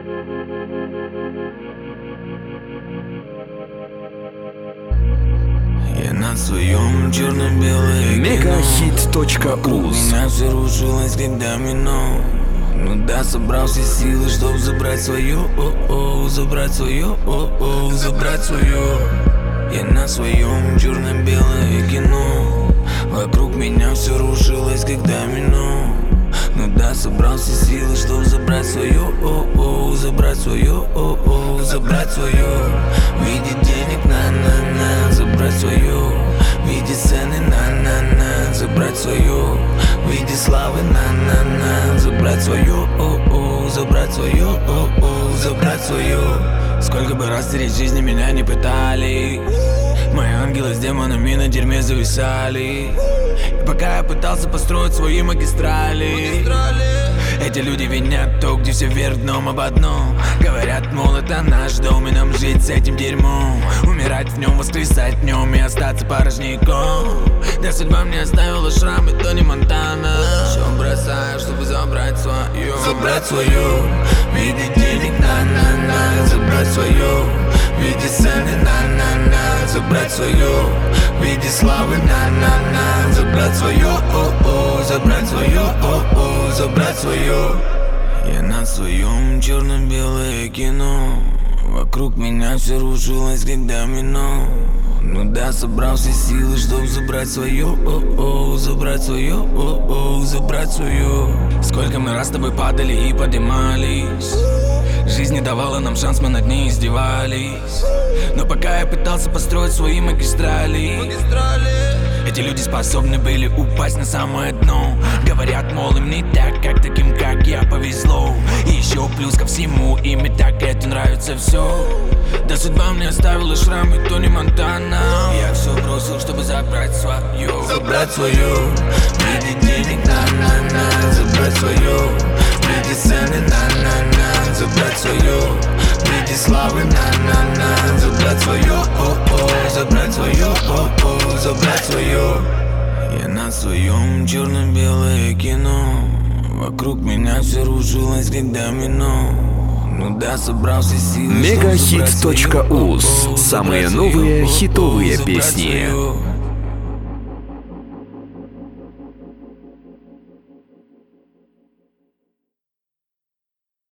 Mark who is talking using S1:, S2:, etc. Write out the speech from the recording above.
S1: Я на своем черно-белое
S2: Megahit.uz.
S1: Меня все рушилось как домино. Ну да, собрал все силы, чтоб забрать свое, забрать свое, забрать свое. Я на своем черно-белое кино. Вокруг меня все рушилось как домино. Ну да, собрал все силы, чтоб забрать свое, забрать свое, забрать свое. В виде денег, на-на-на, забрать свое. В виде сцены, на-на-на, забрать свое. В виде славы, на-на-на, забрать свое, забрать свое, забрать свое. Сколько бы раз стереть жизни меня не пытались, мои ангелы с демонами на дерьме зависали. И пока я пытался построить свои магистрали, эти люди винят то, где все вверх дном об одном. Говорят, мол, это наш дом, и нам жить с этим дерьмом. Умирать в нем, воскресать в нем и остаться порожняком. Да судьба мне оставила шрамы, то не Монтана. Все бросаю, чтобы забрать свое. Забрать свое, в виде денег, на-на-на. Забрать свое, в виде сцены, на-на-на. Забрать свое, в виде славы, на-на-на. Забрать свое, забрать свое, забрать свое. Я на своем черно-белое кино. Вокруг меня все рушилось как домино. Ну да, собрал все силы, чтоб забрать свое, забрать свое, забрать свое. Сколько мы раз с тобой падали и поднимались. Жизнь не давала нам шанс, мы над ней издевались. Но пока я пытался построить свои магистрали, эти люди способны были упасть на самое дно. Говорят, мол, им не так, как таким, как я, повезло. И еще плюс ко всему, им и так это нравится все. Да судьба мне оставила шрамы, то не Монтана. Я все бросил, чтобы забрать свое. Забрать свое, в виде денег, на-на-на. Забрать свое, в виде сцены, на-на-на. Забрать свое, в виде славы, на-на-на. Забрать свое, забрать свое, забрать свое. Я на своем черно-белое кино. Вокруг меня все рушилось как домино. Ну да, собрался силы.
S2: Megahit.uz. Самые новые хитовые песни.